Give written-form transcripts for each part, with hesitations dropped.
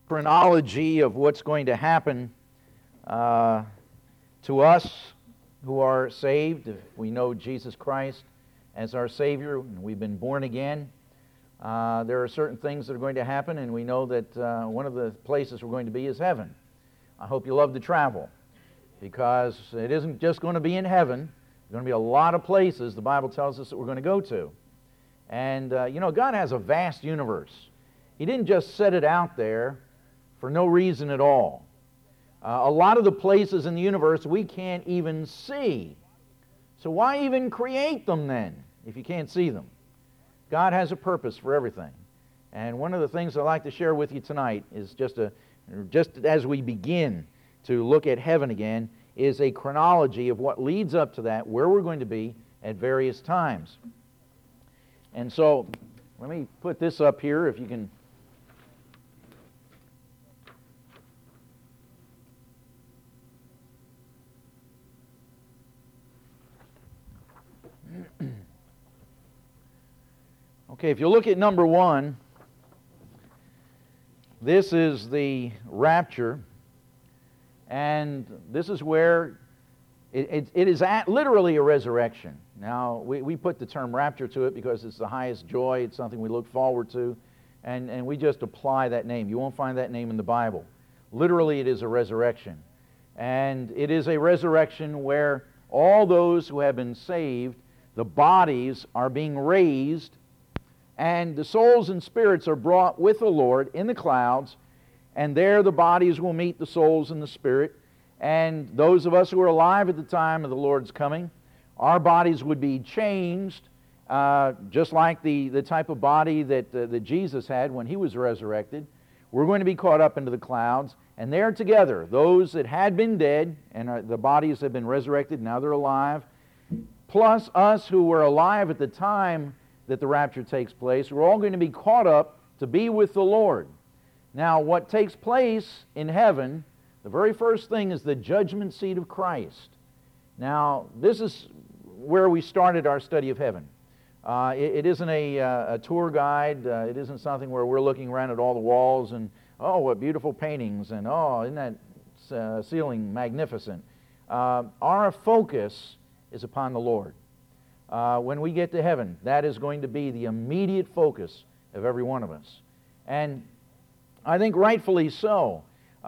chronology of what's going to happen to us who are saved. If we know Jesus Christ as our Savior and we've been born again, there are certain things that are going to happen, and we know that one of the places we're going to be is heaven. I hope you love to travel, because it isn't just going to be in heaven. There's going to be a lot of places the Bible tells us that we're going to go to. And, God has a vast universe. He didn't just set it out there for no reason at all. A lot of the places in the universe we can't even see. So why even create them then, if you can't see them? God has a purpose for everything. And one of the things I'd like to share with you tonight is just as we begin to look at heaven again, is a chronology of what leads up to that, where we're going to be at various times. And so, let me put this up here, if you can. Okay, if you look at number 1, this is the rapture, and this is where it is literally a resurrection. Now, we put the term rapture to it because it's the highest joy, it's something we look forward to, and we just apply that name. You won't find that name in the Bible. Literally, it is a resurrection. And it is a resurrection where all those who have been saved, the bodies are being raised, and the souls and spirits are brought with the Lord in the clouds, and there the bodies will meet the souls and the spirit. And those of us who are alive at the time of the Lord's coming, our bodies would be changed, just like the type of body that Jesus had when He was resurrected. We're going to be caught up into the clouds, and there together, those that had been dead, and the bodies have been resurrected, now they're alive, plus us who were alive at the time that the rapture takes place, we're all going to be caught up to be with the Lord. Now, what takes place in heaven, the very first thing is the judgment seat of Christ. Now, this is where we started our study of heaven. It isn't a tour guide. It isn't something where we're looking around at all the walls and, oh, what beautiful paintings, and oh, isn't that ceiling magnificent. Our focus is upon the Lord. When we get to heaven, that is going to be the immediate focus of every one of us. And I think rightfully so.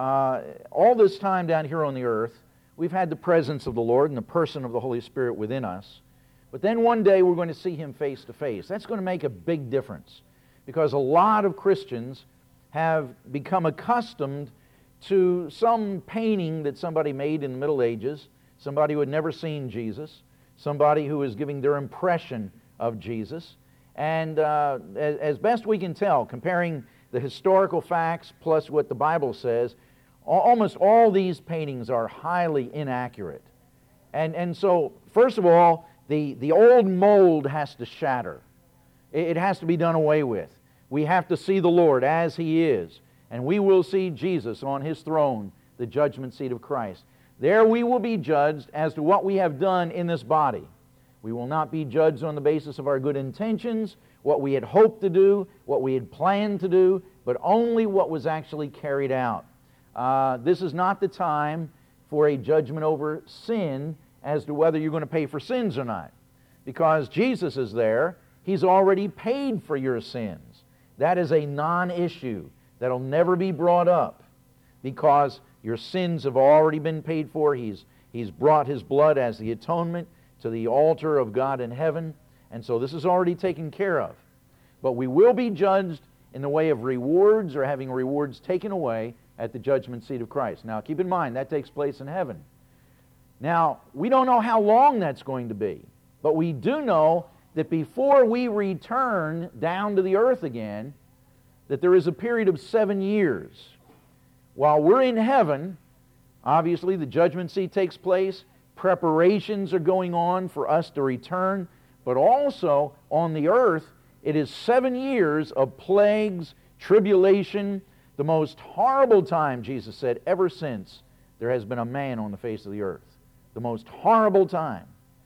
All this time down here on the earth, we've had the presence of the Lord and the person of the Holy Spirit within us. But then one day we're going to see Him face to face. That's going to make a big difference, because a lot of Christians have become accustomed to some painting that somebody made in the Middle Ages, somebody who had never seen Jesus, somebody who is giving their impression of Jesus. And as best we can tell, comparing the historical facts plus what the Bible says, almost all these paintings are highly inaccurate. And so, first of all, the old mold has to shatter. It has to be done away with. We have to see the Lord as He is, and we will see Jesus on His throne, the judgment seat of Christ. There we will be judged as to what we have done in this body. We will not be judged on the basis of our good intentions, what we had hoped to do, what we had planned to do, but only what was actually carried out. This is not the time for a judgment over sin as to whether you're going to pay for sins or not. Because Jesus is there, He's already paid for your sins. That is a non-issue. That'll never be brought up, because your sins have already been paid for. He's brought His blood as the atonement to the altar of God in heaven, and so this is already taken care of. But we will be judged in the way of rewards, or having rewards taken away at the judgment seat of Christ. Now, keep in mind, that takes place in heaven. Now, we don't know how long that's going to be, but we do know that before we return down to the earth again, that there is a period of 7 years. While we're in heaven, obviously the judgment seat takes place, preparations are going on for us to return, but also on the earth, it is 7 years of plagues, tribulation, the most horrible time, Jesus said, ever since there has been a man on the face of the earth. The most horrible time.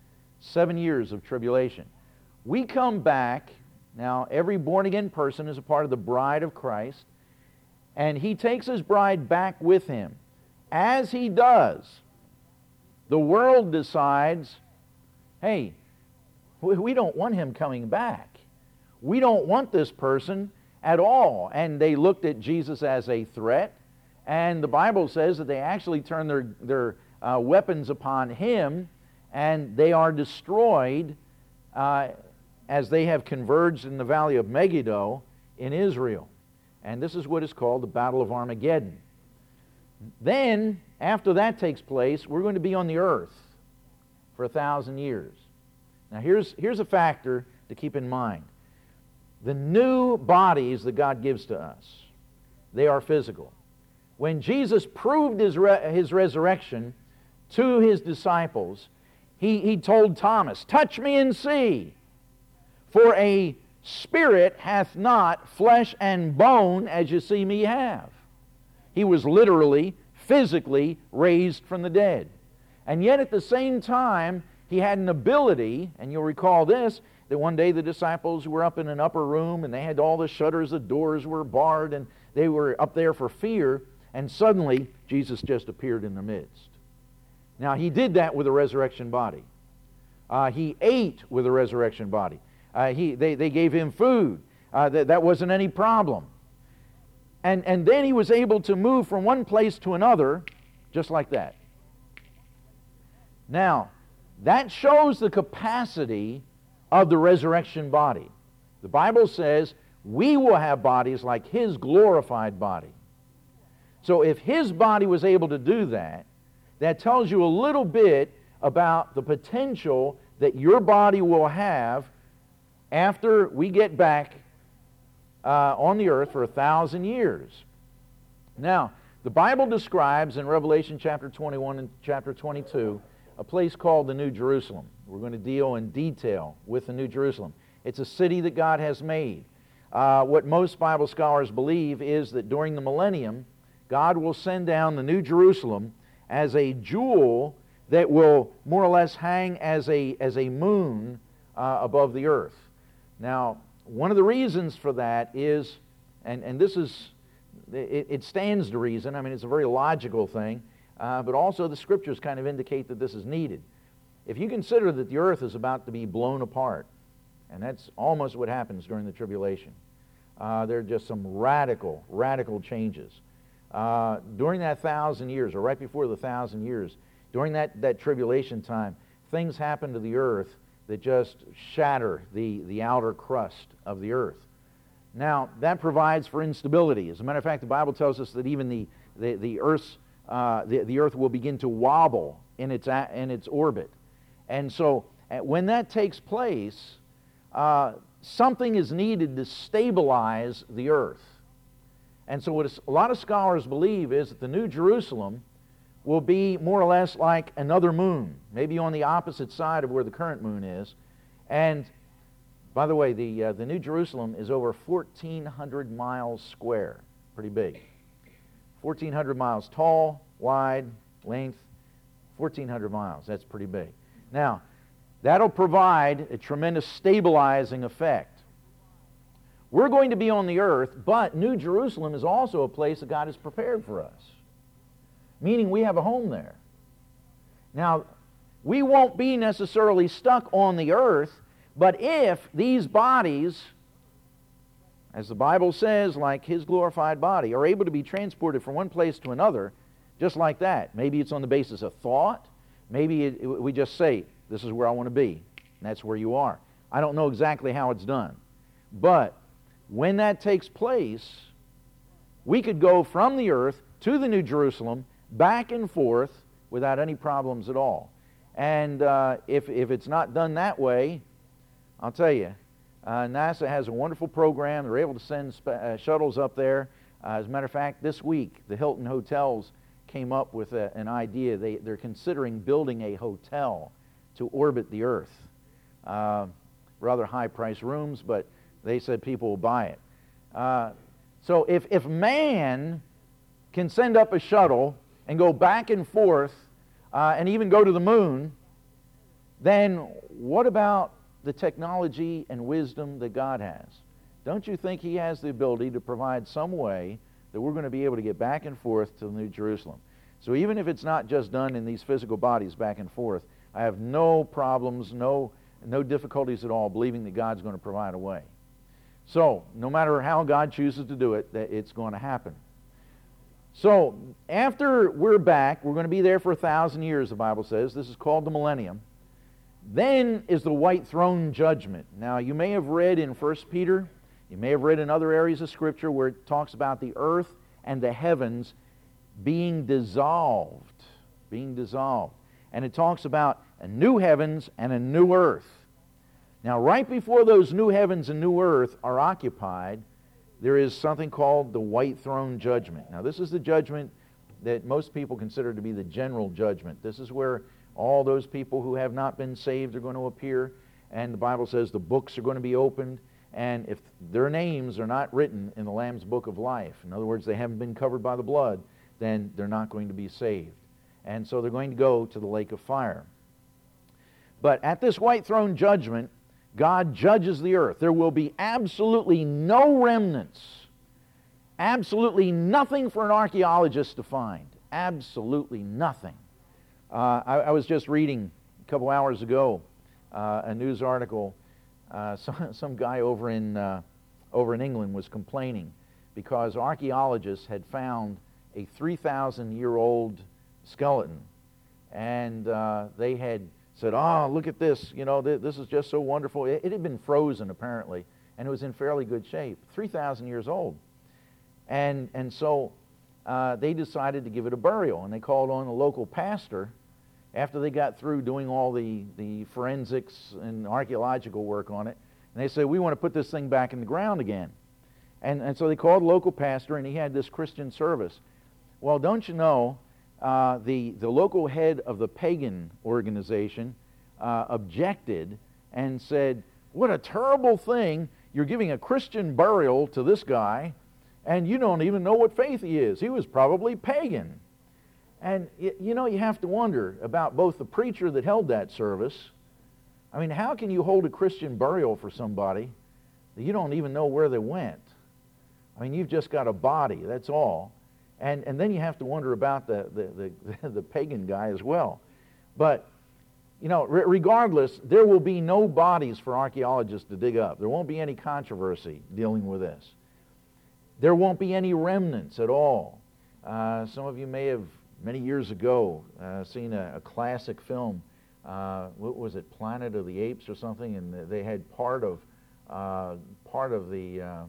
7 years of tribulation. We come back, now every born-again person is a part of the bride of Christ, and he takes his bride back with him. As he does, the world decides, hey, we don't want him coming back. We don't want this person at all. And they looked at Jesus as a threat, and the Bible says that they actually turned their weapons upon him, and they are destroyed as they have converged in the valley of Megiddo in Israel. And this is what is called the Battle of Armageddon. Then, after that takes place, we're going to be on the earth for 1,000 years. Now here's a factor to keep in mind. The new bodies that God gives to us, they are physical. When Jesus proved his resurrection to his disciples, he told Thomas, "Touch me and see, for a spirit hath not flesh and bone as you see me have." He was literally, physically raised from the dead. And yet at the same time, he had an ability, and you'll recall this, that one day the disciples were up in an upper room and they had all the shutters, the doors were barred, and they were up there for fear, and suddenly Jesus just appeared in their midst. Now he did that with a resurrection body. He ate with a resurrection body. They gave him food. That wasn't any problem. And then he was able to move from one place to another just like that. Now, that shows the capacity of the resurrection body. The Bible says we will have bodies like his glorified body. So if his body was able to do that, that tells you a little bit about the potential that your body will have after we get back on the earth for 1,000 years. Now, the Bible describes in Revelation chapter 21 and chapter 22 a place called the New Jerusalem. We're going to deal in detail with the New Jerusalem. It's a city that God has made. What most Bible scholars believe is that during the millennium, God will send down the New Jerusalem as a jewel that will more or less hang as a moon above the earth. Now, one of the reasons for that is, and this is, it stands to reason, I mean it's a very logical thing, but also the Scriptures kind of indicate that this is needed. If you consider that the earth is about to be blown apart, and that's almost what happens during the tribulation, there are just some radical changes. During that 1,000 years, or right before the 1,000 years, during that tribulation time, things happen to the earth that just shatter the outer crust of the earth. Now, that provides for instability. As a matter of fact, the Bible tells us that even the earth will begin to wobble in its orbit. And so, when that takes place, something is needed to stabilize the earth. And so what a lot of scholars believe is that the New Jerusalem will be more or less like another moon, maybe on the opposite side of where the current moon is. And by the way, the New Jerusalem is over 1,400 miles square, pretty big. 1,400 miles tall, wide, length, 1,400 miles. That's pretty big. Now, that'll provide a tremendous stabilizing effect. We're going to be on the earth, but New Jerusalem is also a place that God has prepared for us, meaning we have a home there. Now, we won't be necessarily stuck on the earth, but if these bodies, as the Bible says, like his glorified body, are able to be transported from one place to another, just like that, maybe it's on the basis of thought, maybe we just say, this is where I want to be, and that's where you are. I don't know exactly how it's done, but when that takes place, we could go from the earth to the New Jerusalem, back and forth, without any problems at all. And if it's not done that way, I'll tell you, NASA has a wonderful program. They're able to send shuttles up there. As a matter of fact, this week, the Hilton Hotels came up with an idea. They're considering building a hotel to orbit the earth. Rather high-priced rooms, but they said people will buy it. So if man can send up a shuttle and go back and forth and even go to the moon, then what about the technology and wisdom that God has? Don't you think he has the ability to provide some way that we're going to be able to get back and forth to the New Jerusalem. So even if it's not just done in these physical bodies back and forth, I have no problems, no difficulties at all believing that God's going to provide a way. So no matter how God chooses to do it, that it's going to happen. So after we're back, we're going to be there for 1,000 years, the Bible says. This is called the millennium. Then is the white throne judgment. Now, you may have read in 1 Peter, you may have read in other areas of Scripture where it talks about the earth and the heavens being dissolved. Being dissolved. And it talks about a new heavens and a new earth. Now, right before those new heavens and new earth are occupied, there is something called the white throne judgment. Now, this is the judgment that most people consider to be the general judgment. This is where all those people who have not been saved are going to appear, and the Bible says the books are going to be opened, and if their names are not written in the Lamb's Book of Life, in other words, they haven't been covered by the blood, then they're not going to be saved. And so they're going to go to the lake of fire. But at this white throne judgment, God judges the earth. There will be absolutely no remnants, absolutely nothing for an archaeologist to find, absolutely nothing. I was just reading a couple hours ago a news article. Some guy over in England was complaining because archaeologists had found a 3,000-year-old skeleton, and they had said, "Oh, look at this! You know, this is just so wonderful." It had been frozen apparently, and it was in fairly good shape, 3,000 years old, and so they decided to give it a burial, and they called on a local pastor. After they got through doing all the forensics and archaeological work on it, and they said, "We want to put this thing back in the ground again." And so they called a local pastor, and he had this Christian service. Well, don't you know, the local head of the pagan organization objected and said, "What a terrible thing. You're giving a Christian burial to this guy, and you don't even know what faith he is. He was probably pagan." And you know, you have to wonder about both the preacher that held that service. I mean, how can you hold a Christian burial for somebody that you don't even know where they went? I mean, you've just got a body, that's all. And then you have to wonder about the pagan guy as well. But, you know, regardless, there will be no bodies for archaeologists to dig up. There won't be any controversy dealing with this. There won't be any remnants at all. Some of you may have, many years ago, seen a classic film. What was it, Planet of the Apes or something? And they had part of the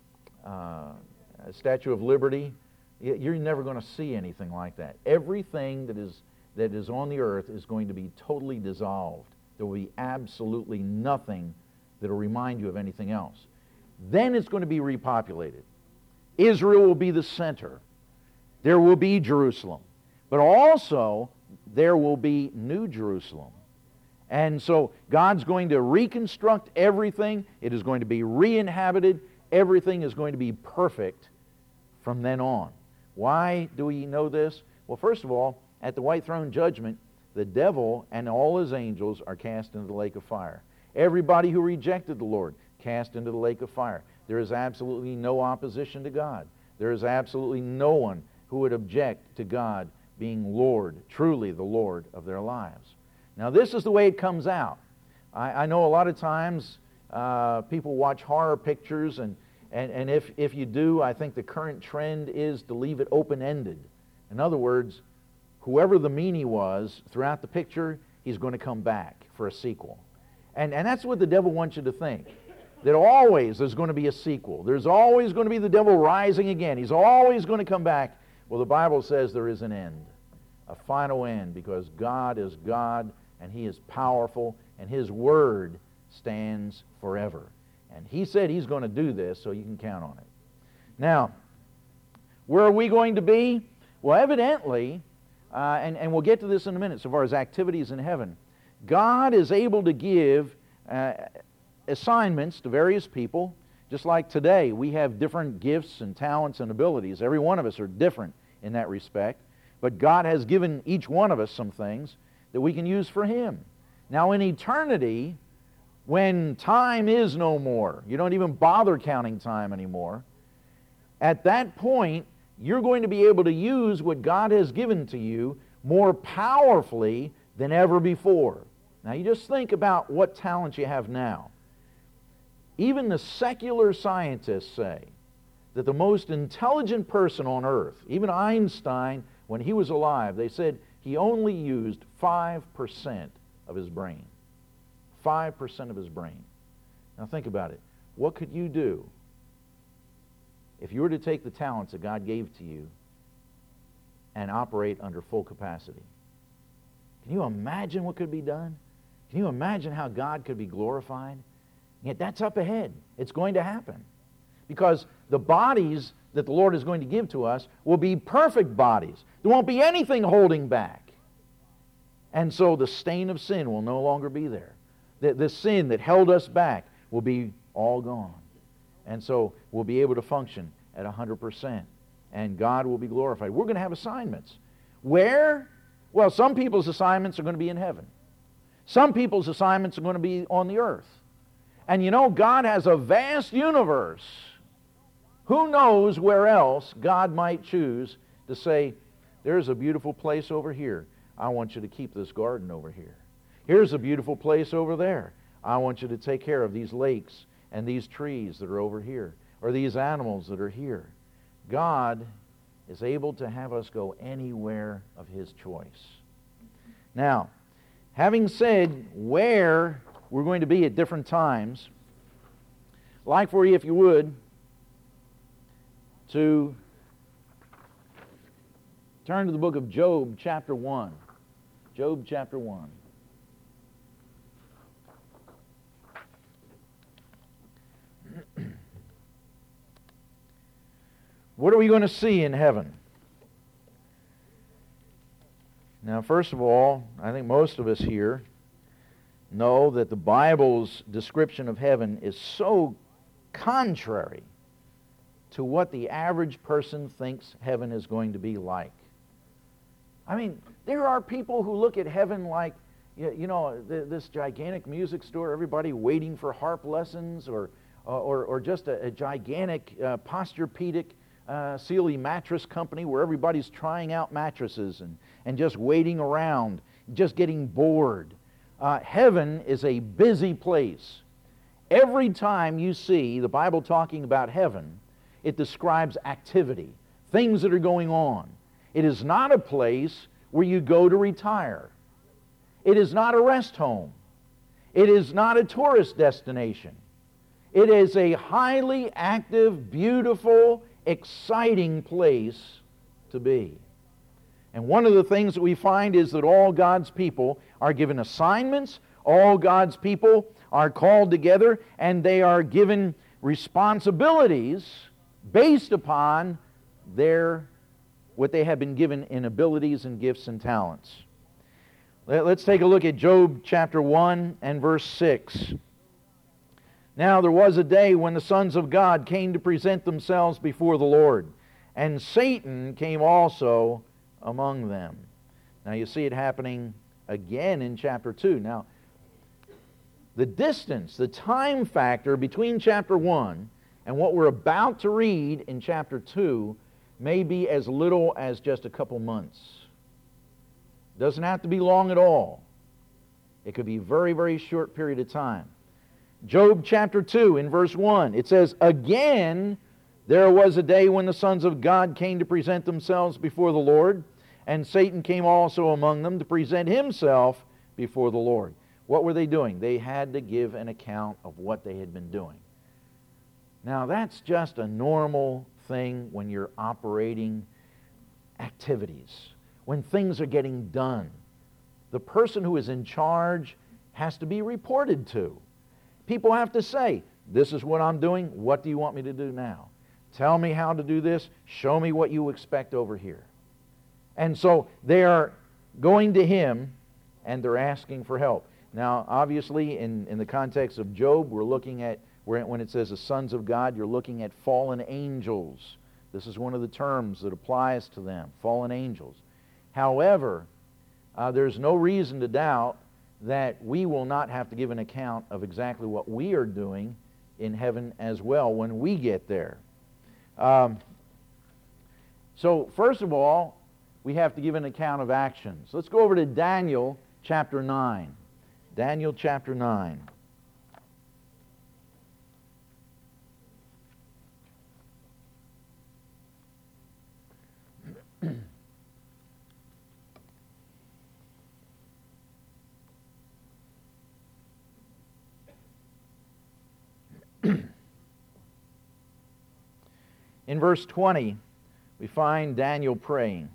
Statue of Liberty. You're never going to see anything like that. Everything that is on the earth is going to be totally dissolved. There will be absolutely nothing that will remind you of anything else. Then it's going to be repopulated. Israel will be the center. There will be Jerusalem. But also, there will be New Jerusalem. And so God's going to reconstruct everything. It is going to be re-inhabited. Everything is going to be perfect from then on. Why do we know this? Well, first of all, at the white throne judgment, the devil and all his angels are cast into the lake of fire. Everybody who rejected the Lord, cast into the lake of fire. There is absolutely no opposition to God. There is absolutely no one who would object to God being Lord, truly the Lord of their lives. Now, this is the way it comes out. I know a lot of times people watch horror pictures, and if you do, I think the current trend is to leave it open-ended. In other words, whoever the meanie was throughout the picture, he's going to come back for a sequel. And that's what the devil wants you to think. That always there's going to be a sequel. There's always going to be the devil rising again. He's always going to come back. Well, the Bible says there is an end, a final end, because God is God, and He is powerful, and His Word stands forever. And He said He's going to do this, so you can count on it. Now, where are we going to be? Well, evidently, and we'll get to this in a minute, so far as activities in heaven, God is able to give assignments to various people. Just like today, we have different gifts and talents and abilities. Every one of us are different in that respect. But God has given each one of us some things that we can use for Him. Now, in eternity, when time is no more, you don't even bother counting time anymore, at that point, you're going to be able to use what God has given to you more powerfully than ever before. Now, you just think about what talents you have now. Even the secular scientists say that the most intelligent person on earth, even Einstein, when he was alive, they said he only used 5% of his brain. 5% of his brain. Now think about it. What could you do if you were to take the talents that God gave to you and operate under full capacity? Can you imagine what could be done? Can you imagine how God could be glorified? Yet that's up ahead. It's going to happen. Because the bodies that the Lord is going to give to us will be perfect bodies. There won't be anything holding back. And so the stain of sin will no longer be there. The sin that held us back will be all gone. And so we'll be able to function at 100%. And God will be glorified. We're going to have assignments. Where? Well, some people's assignments are going to be in heaven. Some people's assignments are going to be on the earth. And you know, God has a vast universe. Who knows where else God might choose to say, there's a beautiful place over here. I want you to keep this garden over here. Here's a beautiful place over there. I want you to take care of these lakes and these trees that are over here, or these animals that are here. God is able to have us go anywhere of His choice. Now, having said where we're going to be at different times, I'd like for you, if you would, to turn to the book of Job, chapter 1. Job, chapter 1. What are we going to see in heaven? Now, first of all, I think most of us here know that the Bible's description of heaven is so contrary to what the average person thinks heaven is going to be like. I mean, there are people who look at heaven like, you know, this gigantic music store, everybody waiting for harp lessons, or just a gigantic Posturepedic Sealy mattress company where everybody's trying out mattresses and just waiting around, just getting bored. Heaven is a busy place. Every time you see the Bible talking about heaven, it describes activity, things that are going on. It is not a place where you go to retire. It is not a rest home. It is not a tourist destination. It is a highly active, beautiful, exciting place to be. And one of the things that we find is that all God's people are given assignments, all God's people are called together, and they are given responsibilities based upon what they have been given in abilities and gifts and talents. Let's take a look at Job chapter 1 and verse 6. Now there was a day when the sons of God came to present themselves before the Lord, and Satan came also among them. Now you see it happening again in chapter 2. Now, the distance, the time factor between chapter 1 and what we're about to read in chapter 2 may be as little as just a couple months. Doesn't have to be long at all. It could be a very, very short period of time. Job chapter 2 in verse 1, it says, "Again there was a day when the sons of God came to present themselves before the Lord, and Satan came also among them to present himself before the Lord." What were they doing? They had to give an account of what they had been doing. Now that's just a normal thing when you're operating activities, when things are getting done. The person who is in charge has to be reported to. People have to say, this is what I'm doing, what do you want me to do now? Tell me how to do this, show me what you expect over here. And so they are going to him and they're asking for help. Now, obviously, in the context of Job, we're looking at, when it says the sons of God, you're looking at fallen angels. This is one of the terms that applies to them, fallen angels. However, there's no reason to doubt that we will not have to give an account of exactly what we are doing in heaven as well when we get there. So, first of all, we have to give an account of actions. Let's go over to Daniel chapter 9. Daniel chapter 9. In verse 20, we find Daniel praying.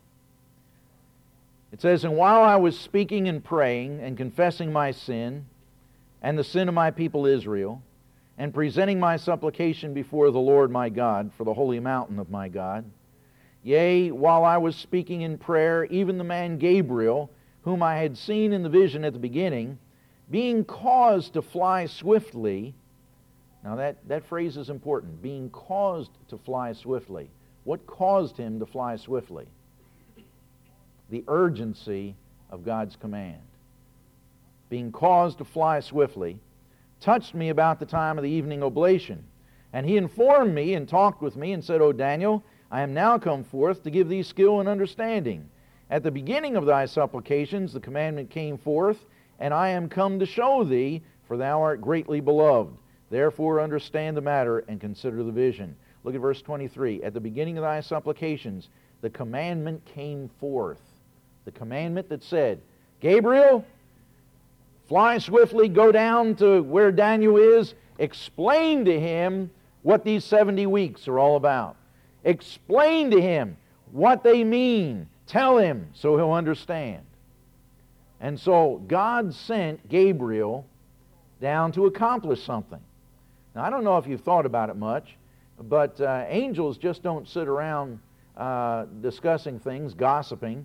It says, "And while I was speaking and praying and confessing my sin and the sin of my people Israel, and presenting my supplication before the Lord my God for the holy mountain of my God, yea, while I was speaking in prayer, even the man Gabriel, whom I had seen in the vision at the beginning, being caused to fly swiftly." Now that phrase is important. Being caused to fly swiftly. What caused him to fly swiftly? The urgency of God's command. Being caused to fly swiftly, touched me about the time of the evening oblation. And he informed me and talked with me and said, "O Daniel, I am now come forth to give thee skill and understanding. At the beginning of thy supplications the commandment came forth, and I am come to show thee, for thou art greatly beloved. Therefore understand the matter and consider the vision." Look at verse 23. "At the beginning of thy supplications the commandment came forth." The commandment that said, "Gabriel, fly swiftly, go down to where Daniel is, explain to him what these 70 weeks are all about. Explain to him what they mean. Tell him so he'll understand." And so God sent Gabriel down to accomplish something. Now, I don't know if you've thought about it much, but angels just don't sit around discussing things, gossiping,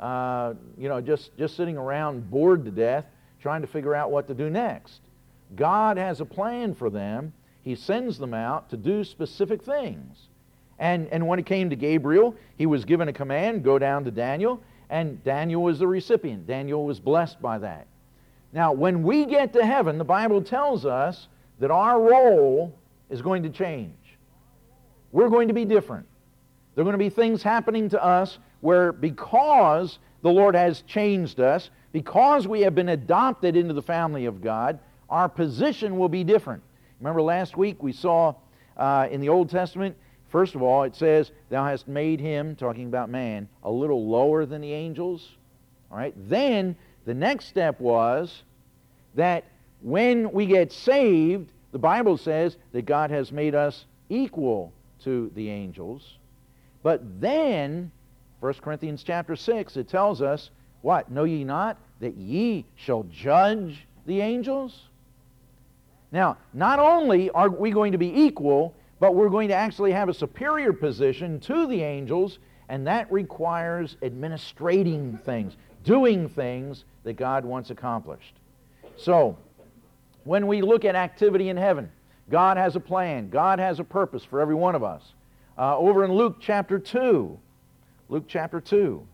just sitting around bored to death, trying to figure out what to do next. God has a plan for them. He sends them out to do specific things. And when it came to Gabriel, he was given a command, go down to Daniel, and Daniel was the recipient. Daniel was blessed by that. Now, when we get to heaven, the Bible tells us that our role is going to change. We're going to be different. There are going to be things happening to us where, because the Lord has changed us, because we have been adopted into the family of God, our position will be different. Remember last week we saw in the Old Testament, first of all, it says, "Thou hast made him," talking about man, "a little lower than the angels." All right. Then the next step was that when we get saved, the Bible says that God has made us equal to the angels. But then, 1 Corinthians chapter 6, it tells us, what? "Know ye not that ye shall judge the angels?" Now, not only are we going to be equal, but we're going to actually have a superior position to the angels, and that requires administrating things, doing things that God wants accomplished. So, when we look at activity in heaven, God has a plan. God has a purpose for every one of us. Over in Luke chapter 2. Luke chapter 2.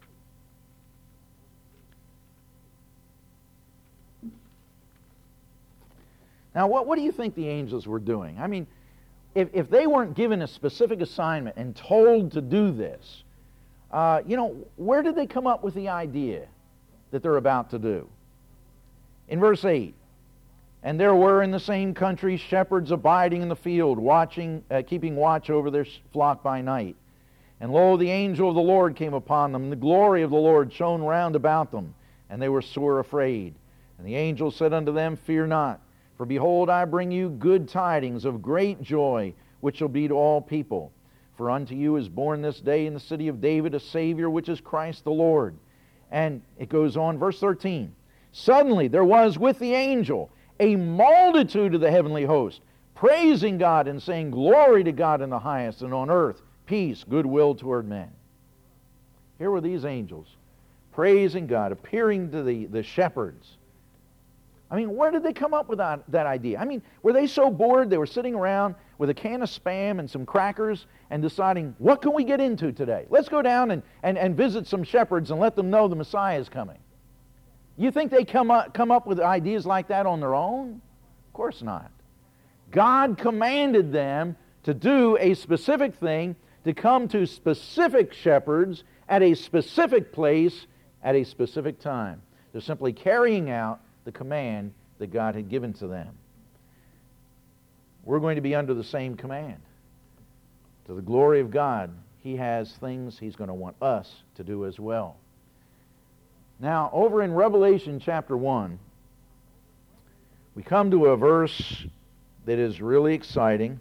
Now, what do you think the angels were doing? I mean, if they weren't given a specific assignment and told to do this, where did they come up with the idea that they're about to do? In verse 8, "And there were in the same country shepherds abiding in the field, keeping watch over their flock by night. And lo, the angel of the Lord came upon them, and the glory of the Lord shone round about them, and they were sore afraid. And the angel said unto them, Fear not, for behold, I bring you good tidings of great joy, which shall be to all people. For unto you is born this day in the city of David a Savior, which is Christ the Lord." And it goes on, verse 13, "Suddenly there was with the angel a multitude of the heavenly host, praising God and saying, Glory to God in the highest, and on earth peace, goodwill toward men." Here were these angels praising God, appearing to the shepherds. I mean, where did they come up with that idea? I mean, were they so bored they were sitting around with a can of Spam and some crackers and deciding, what can we get into today? Let's go down and visit some shepherds and let them know the Messiah is coming. You think they come up with ideas like that on their own? Of course not. God commanded them to do a specific thing to come to specific shepherds at a specific place at a specific time. They're simply carrying out the command that God had given to them. We're going to be under the same command. To the glory of God, He has things He's going to want us to do as well. Now, over in Revelation chapter 1, we come to a verse that is really exciting.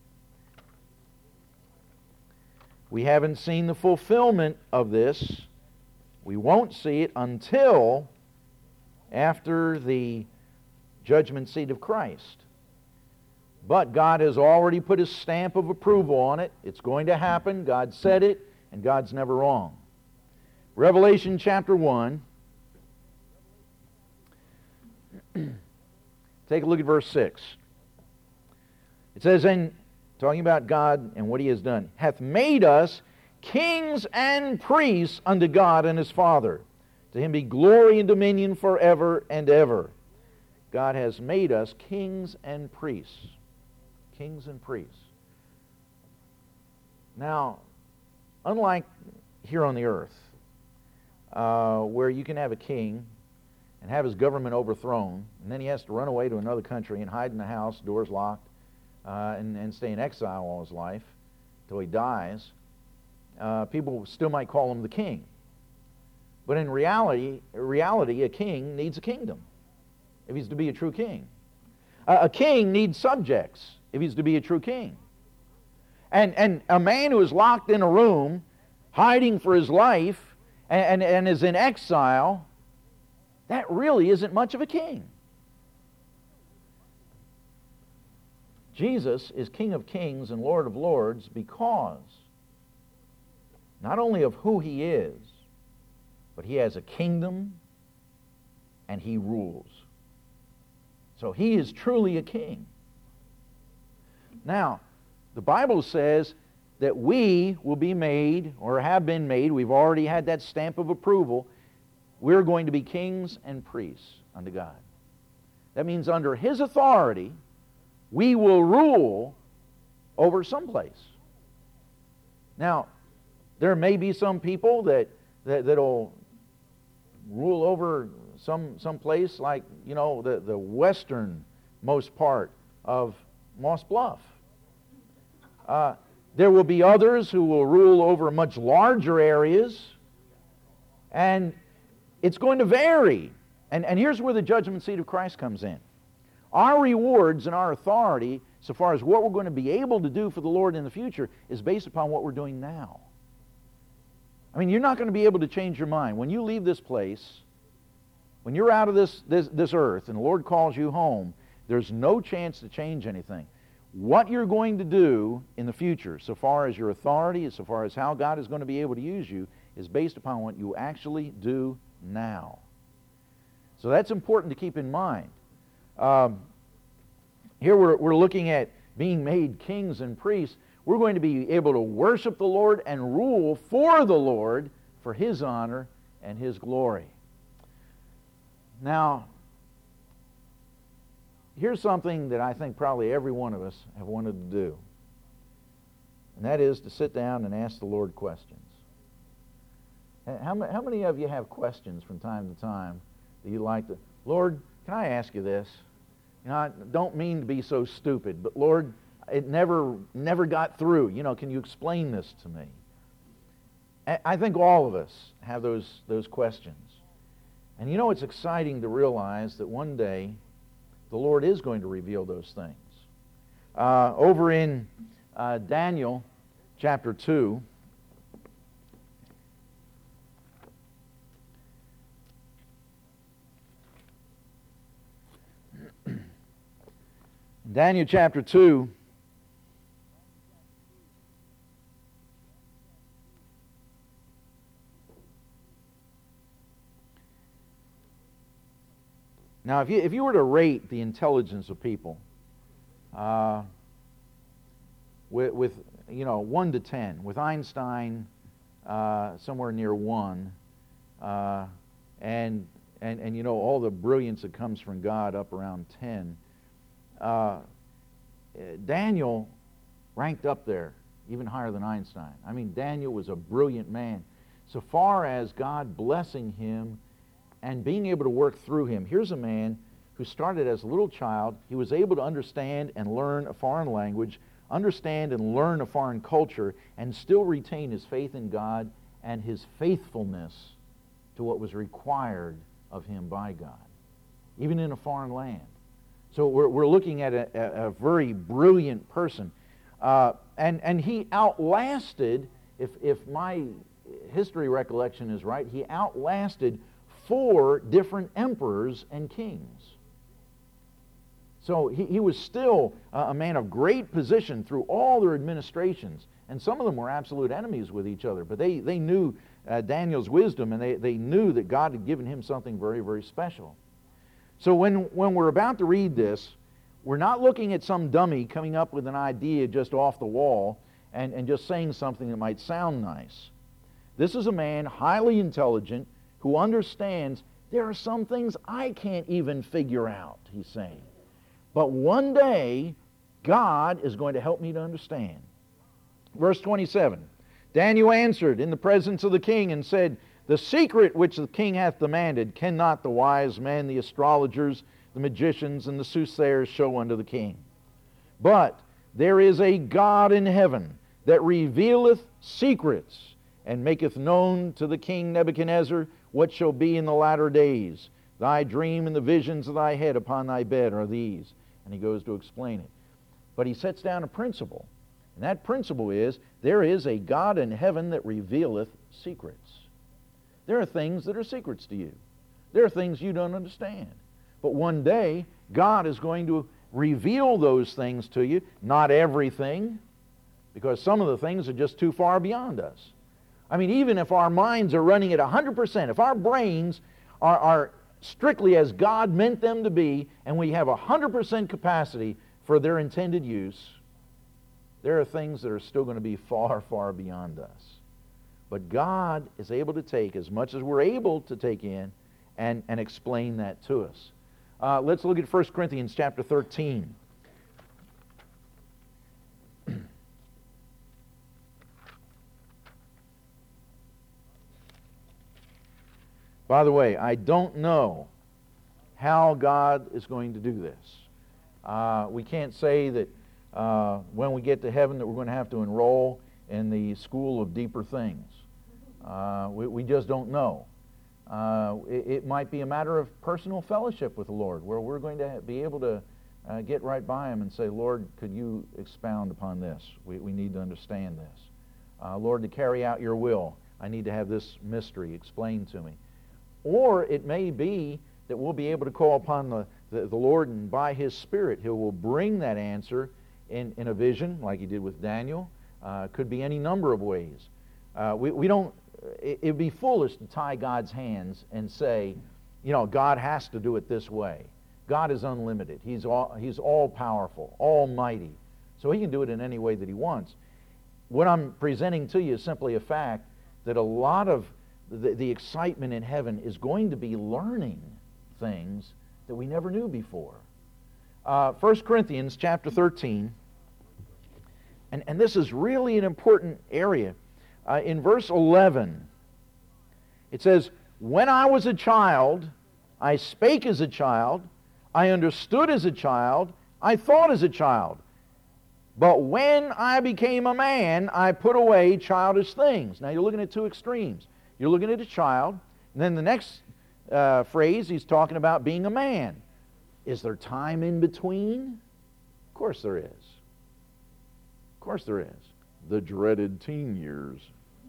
We haven't seen the fulfillment of this. We won't see it until after the judgment seat of Christ. But God has already put His stamp of approval on it. It's going to happen. God said it, and God's never wrong. Revelation chapter 1. Take a look at verse 6. It says, and talking about God and what He has done, hath made us kings and priests unto God and His Father. To Him be glory and dominion forever and ever. God has made us kings and priests. Kings and priests. Now, unlike here on the earth, where you can have a king and have his government overthrown, and then he has to run away to another country and hide in a house, doors locked, and stay in exile all his life till he dies, people still might call him the king. But in reality, a king needs a kingdom if he's to be a true king. A king needs subjects if he's to be a true king. And a man who is locked in a room, hiding for his life, and is in exile, that really isn't much of a king. Jesus is King of Kings and Lord of Lords because not only of who He is, but He has a kingdom and He rules. So He is truly a king. Now, the Bible says that we will be made, or have been made, we've already had that stamp of approval, we're going to be kings and priests unto God. That means under His authority, we will rule over someplace. Now, there may be some people that'll rule over some place like, the westernmost part of Moss Bluff. There will be others who will rule over much larger areas, and it's going to vary. And here's where the judgment seat of Christ comes in. Our rewards and our authority, so far as what we're going to be able to do for the Lord in the future, is based upon what we're doing now. I mean, you're not going to be able to change your mind. When you leave this place, when you're out of this earth and the Lord calls you home, there's no chance to change anything. What you're going to do in the future, so far as your authority, so far as how God is going to be able to use you, is based upon what you actually do now. So that's important to keep in mind. Here we're looking at being made kings and priests. We're going to be able to worship the Lord and rule for the Lord for His honor and His glory. Now, here's something that I think probably every one of us have wanted to do. And that is to sit down and ask the Lord questions. How many of you have questions from time to time that you like to, Lord, can I ask you this? I don't mean to be so stupid, but Lord, it never got through. Can you explain this to me? I think all of us have those questions. And it's exciting to realize that one day the Lord is going to reveal those things. Over in Daniel chapter 2, Daniel chapter 2, now if you were to rate the intelligence of people with 1 to 10, with Einstein somewhere near 1, and all the brilliance that comes from God up around 10, Daniel ranked up there even higher than Einstein. I mean, Daniel was a brilliant man. So far as God blessing him and being able to work through him, here's a man who started as a little child. He was able to understand and learn a foreign language, understand and learn a foreign culture, and still retain his faith in God and his faithfulness to what was required of him by God, even in a foreign land. So we're looking at a very brilliant person. And he outlasted, if my history recollection is right, he outlasted 4 different emperors and kings. So he was still a man of great position through all their administrations. And some of them were absolute enemies with each other. But they knew Daniel's wisdom, and they knew that God had given him something very, very special. So when we're about to read this, we're not looking at some dummy coming up with an idea just off the wall and just saying something that might sound nice. This is a man highly intelligent who understands there are some things I can't even figure out, he's saying. But one day, God is going to help me to understand. Verse 27, Daniel answered in the presence of the king and said, the secret which the king hath demanded cannot the wise men, the astrologers, the magicians, and the soothsayers show unto the king. But there is a God in heaven that revealeth secrets, and maketh known to the king Nebuchadnezzar what shall be in the latter days. Thy dream and the visions of thy head upon thy bed are these. And he goes to explain it. But he sets down a principle. And that principle is, there is a God in heaven that revealeth secrets. There are things that are secrets to you. There are things you don't understand. But one day, God is going to reveal those things to you. Not everything, because some of the things are just too far beyond us. I mean, even if our minds are running at 100%, if our brains are strictly as God meant them to be, and we have 100% capacity for their intended use, there are things that are still going to be far, far beyond us. But God is able to take as much as we're able to take in and explain that to us. Let's look at 1 Corinthians chapter 13. By the way, I don't know how God is going to do this. We can't say that when we get to heaven that we're going to have to enroll in the school of deeper things. We just don't know. It might be a matter of personal fellowship with the Lord, where we're going to be able to get right by Him and say, Lord, could you expound upon this? We need to understand this. Lord, to carry out your will, I need to have this mystery explained to me. Or it may be that we'll be able to call upon the Lord, and by His Spirit He will bring that answer in a vision, like He did with Daniel. Could be any number of ways. We don't. It would be foolish to tie God's hands and say, you know, God has to do it this way. God is unlimited. He's all powerful, almighty. So He can do it in any way that He wants. What I'm presenting to you is simply a fact that a lot of the excitement in heaven is going to be learning things that we never knew before. 1 Corinthians chapter 13, and this is really an important area. In verse 11, it says, when I was a child, I spake as a child, I understood as a child, I thought as a child. But when I became a man, I put away childish things. Now you're looking at two extremes. You're looking at a child, and then the next phrase, he's talking about being a man. Is there time in between? Of course there is. Of course there is. The dreaded teen years.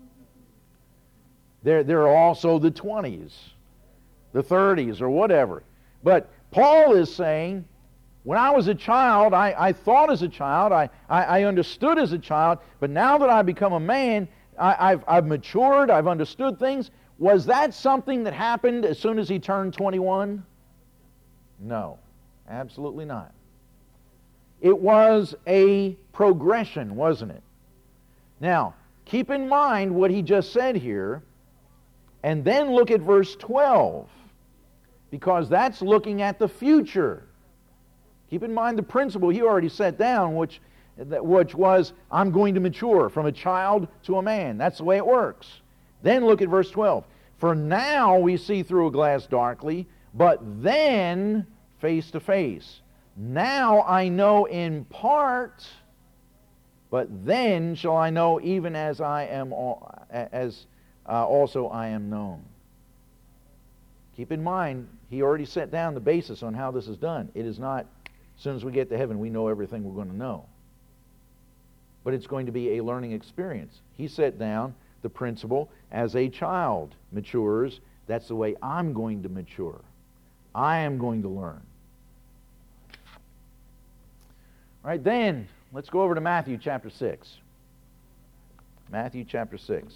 There are also the 20s, the 30s, or whatever. But Paul is saying, when I was a child, I thought as a child, I understood as a child, but now that I've become a man, I've matured, I've understood things. Was that something that happened as soon as he turned 21? No, absolutely not. It was a progression, wasn't it? Now, keep in mind what he just said here, and then look at verse 12, because that's looking at the future. Keep in mind the principle he already set down, which which was, I'm going to mature from a child to a man. That's the way it works. Then look at verse 12. For now we see through a glass darkly, but then face to face. Now I know in part, but then shall I know even as I am, also I am known. Keep in mind, he already set down the basis on how this is done. It is not, as soon as we get to heaven, we know everything we're going to know. But it's going to be a learning experience. He set down the principle, as a child matures, that's the way I'm going to mature. I am going to learn. All right, then, let's go over to Matthew chapter 6. Matthew chapter 6.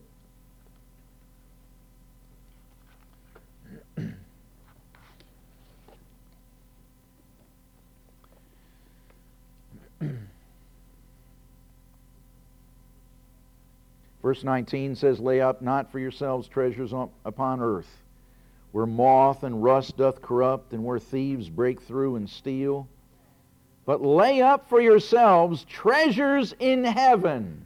Verse 19 says, Lay up not for yourselves treasures upon earth, where moth and rust doth corrupt, and where thieves break through and steal. But lay up for yourselves treasures in heaven.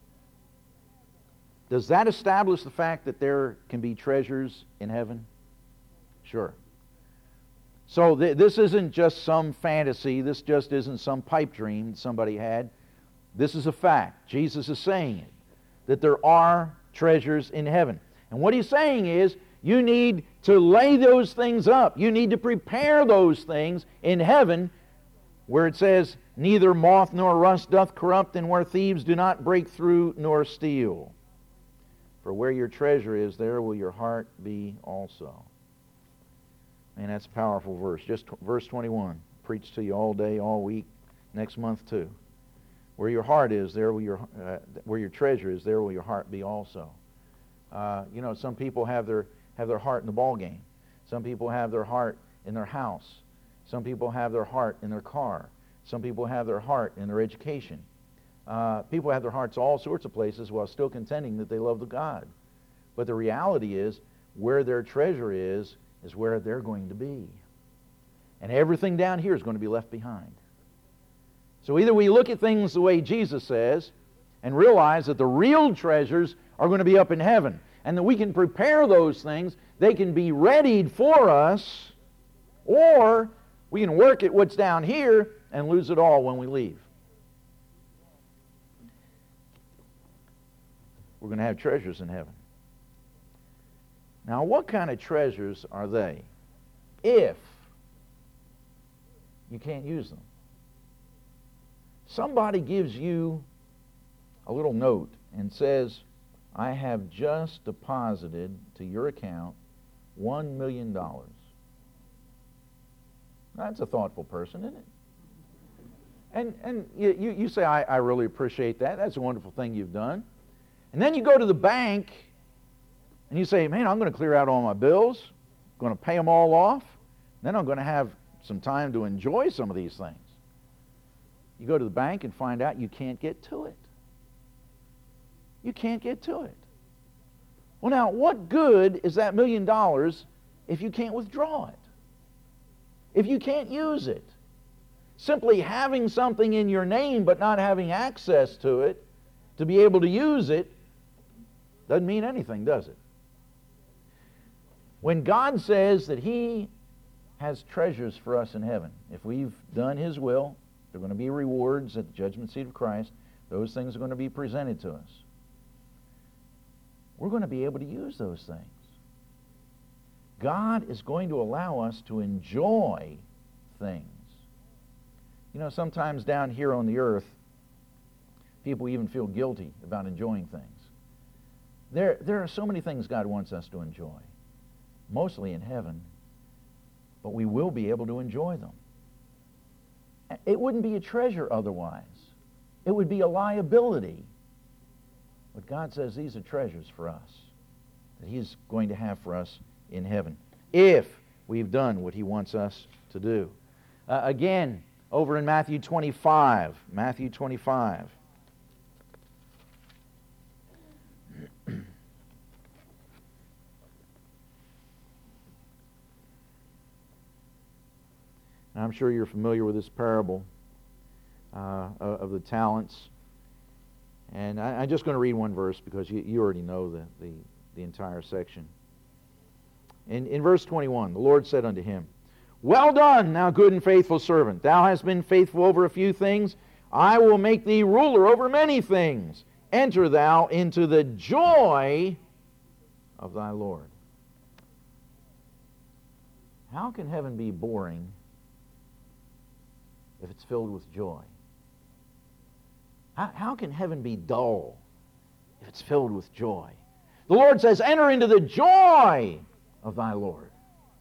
Does that establish the fact that there can be treasures in heaven? Sure. So this isn't just some fantasy. This just isn't some pipe dream somebody had. This is a fact. Jesus is saying it, that there are treasures in heaven. And what he's saying is, you need to lay those things up. You need to prepare those things in heaven, where it says, neither moth nor rust doth corrupt, and where thieves do not break through nor steal. For where your treasure is, there will your heart be also. Man, that's a powerful verse. Just verse 21. Preach to you all day, all week, next month too. Where your heart is, there will where your treasure is, there will your heart be also. Some people have their heart in the ball game. Some people have their heart in their house. Some people have their heart in their car. Some people have their heart in their education. People have their hearts all sorts of places while still contending that they love the God. But the reality is, where their treasure is where they're going to be. And everything down here is going to be left behind. So either we look at things the way Jesus says and realize that the real treasures are going to be up in heaven, and that we can prepare those things, they can be readied for us, or we can work at what's down here and lose it all when we leave. We're going to have treasures in heaven. Now, what kind of treasures are they if you can't use them? Somebody gives you a little note and says, I have just deposited to your account $1 million. That's a thoughtful person, isn't it? And you say, I really appreciate that. That's a wonderful thing you've done. And then you go to the bank and you say, man, I'm going to clear out all my bills. I'm going to pay them all off. Then I'm going to have some time to enjoy some of these things. You go to the bank and find out you can't get to it. You can't get to it. Well, now, what good is that $1 million if you can't withdraw it? If you can't use it? Simply having something in your name but not having access to it, to be able to use it, doesn't mean anything, does it? When God says that He has treasures for us in heaven, if we've done His will, there are going to be rewards at the judgment seat of Christ. Those things are going to be presented to us. We're going to be able to use those things. God is going to allow us to enjoy things. Sometimes down here on the earth, people even feel guilty about enjoying things. There are so many things God wants us to enjoy, mostly in heaven, but we will be able to enjoy them. It wouldn't be a treasure otherwise. It would be a liability. But God says these are treasures for us, that He's going to have for us in heaven, if we've done what He wants us to do. Again, over in Matthew 25. Matthew 25. I'm sure you're familiar with this parable. of the talents. And I'm just going to read one verse because you already know the entire section. In verse 21, the Lord said unto him, Well done, thou good and faithful servant. Thou hast been faithful over a few things. I will make thee ruler over many things. Enter thou into the joy of thy Lord. How can heaven be boring if it's filled with joy? How can heaven be dull if it's filled with joy? The Lord says, enter into the joy of thy Lord.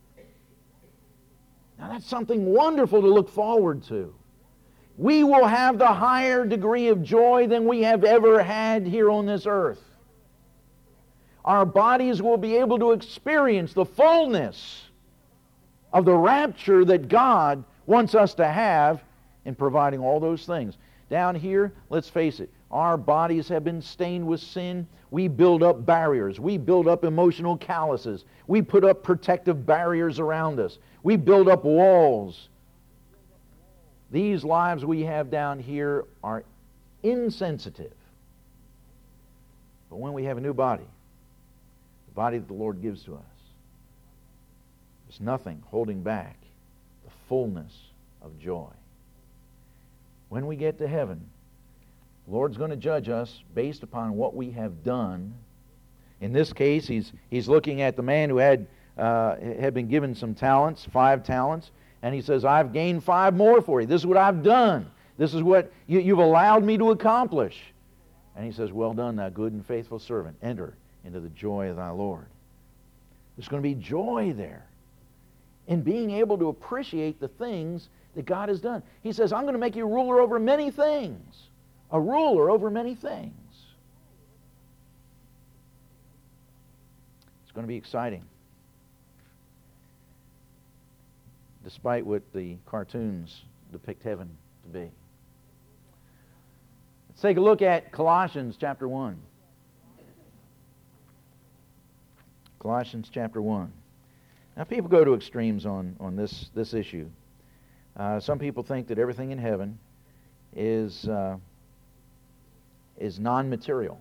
Now that's something wonderful to look forward to. We will have the higher degree of joy than we have ever had here on this earth. Our bodies will be able to experience the fullness of the rapture that God wants us to have in providing all those things. Down here, let's face it, our bodies have been stained with sin. We build up barriers. We build up emotional calluses. We put up protective barriers around us. We build up walls. These lives we have down here are insensitive. But when we have a new body, the body that the Lord gives to us, there's nothing holding back the fullness of joy. When we get to heaven, the Lord's going to judge us based upon what we have done. In this case, he's looking at the man who had been given some talents, 5 talents, and he says, I've gained 5 more for you. This is what I've done. This is what you've allowed me to accomplish. And he says, well done, thou good and faithful servant. Enter into the joy of thy Lord. There's going to be joy there in being able to appreciate the things that God has done. He says, I'm going to make you a ruler over many things. A ruler over many things. It's going to be exciting. Despite what the cartoons depict heaven to be. Let's take a look at Colossians chapter 1. Colossians chapter 1. Now people go to extremes on this issue. Some people think that everything in heaven is non-material.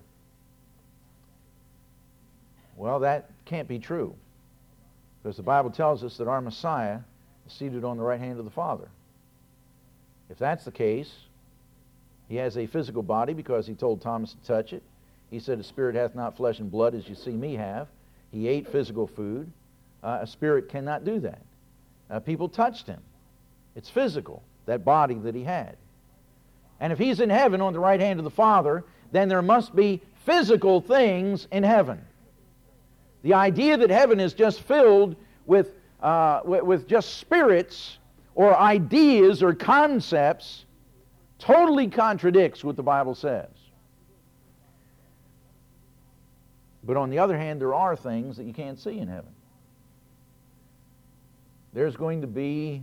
Well, that can't be true, because the Bible tells us that our Messiah is seated on the right hand of the Father. If that's the case, he has a physical body because he told Thomas to touch it. He said, a spirit hath not flesh and blood as you see me have. He ate physical food. A spirit cannot do that. People touched him. It's physical, that body that he had. And if he's in heaven on the right hand of the Father, then there must be physical things in heaven. The idea that heaven is just filled with just spirits or ideas or concepts totally contradicts what the Bible says. But on the other hand, there are things that you can't see in heaven. There's going to be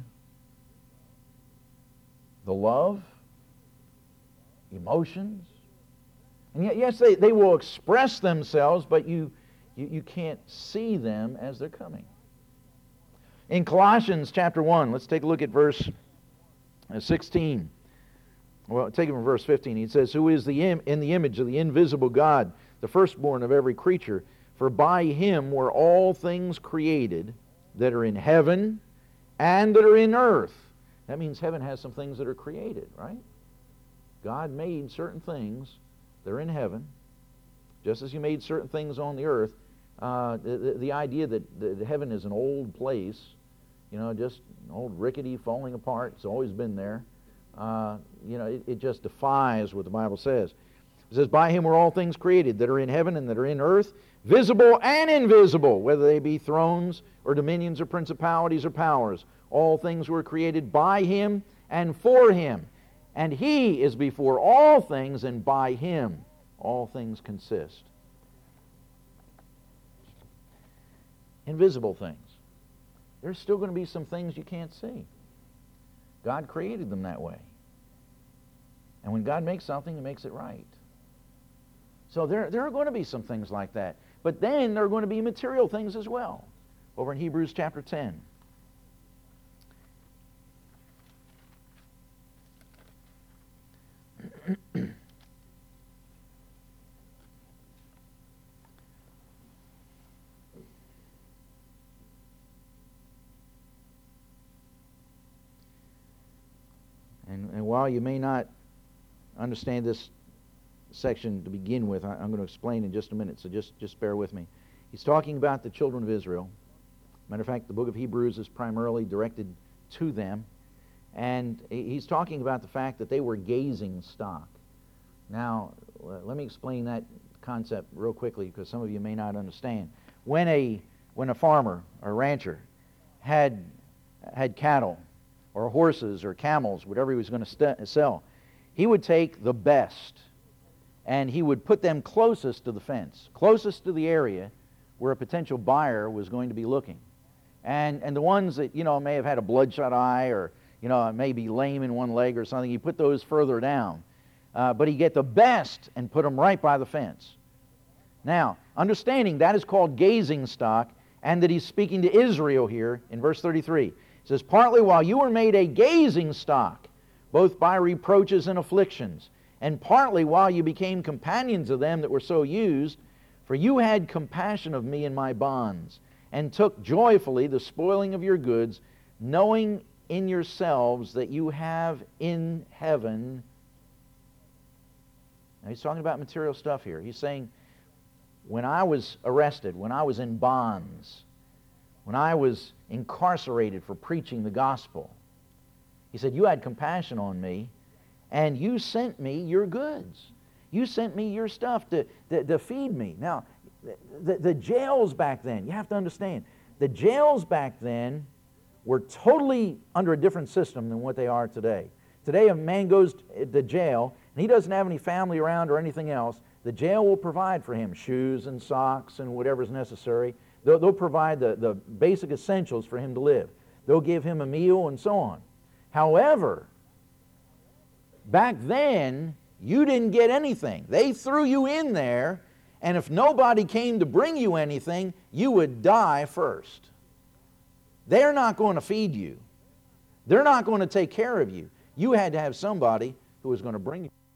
the love, emotions. And yet, yes, they will express themselves, but you can't see them as they're coming. In Colossians chapter 1, let's take a look at verse 16. Well, take it from verse 15. He says, who is in the image of the invisible God, the firstborn of every creature, for by him were all things created that are in heaven and that are in earth. That means heaven has some things that are created, right? God made certain things that are in heaven, just as he made certain things on the earth. The idea that the heaven is an old place, just an old rickety, falling apart, it's always been there. It just defies what the Bible says. It says, by him were all things created that are in heaven and that are in earth, visible and invisible, whether they be thrones or dominions or principalities or powers. All things were created by him and for him. And he is before all things, and by him all things consist. Invisible things. There's still going to be some things you can't see. God created them that way. And when God makes something, he makes it right. So there are going to be some things like that. But then there are going to be material things as well. Over in Hebrews chapter 10. while you may not understand this section to begin with, I'm going to explain in just a minute, so just bear with me. He's talking about the children of Israel. Matter of fact, the book of Hebrews is primarily directed to them. And he's talking about the fact that they were gazing stock. Now, let me explain that concept real quickly, because some of you may not understand. When a farmer or rancher had cattle or horses or camels, whatever he was going to sell, he would take the best and he would put them closest to the fence, closest to the area where a potential buyer was going to be looking. And the ones that, may have had a bloodshot eye or, may be lame in one leg or something, he put those further down. But he'd get the best and put them right by the fence. Now, understanding that is called gazing stock, and that he's speaking to Israel here in verse 33. It says, partly while you were made a gazing stock, both by reproaches and afflictions, and partly while you became companions of them that were so used, for you had compassion of me in my bonds, and took joyfully the spoiling of your goods, knowing in yourselves that you have in heaven. Now he's talking about material stuff here. He's saying, when I was arrested, when I was in bonds, when I was incarcerated for preaching the gospel, he said, you had compassion on me, and you sent me your goods. You sent me your stuff to feed me. Now, the jails back then, you have to understand, the jails back then were totally under a different system than what they are today. Today, a man goes to jail, and he doesn't have any family around or anything else. The jail will provide for him shoes and socks and whatever's necessary. They'll provide the basic essentials for him to live. They'll give him a meal and so on. However, back then, you didn't get anything. They threw you in there, and if nobody came to bring you anything, you would die first. They're not going to feed you. They're not going to take care of you. You had to have somebody who was going to bring you.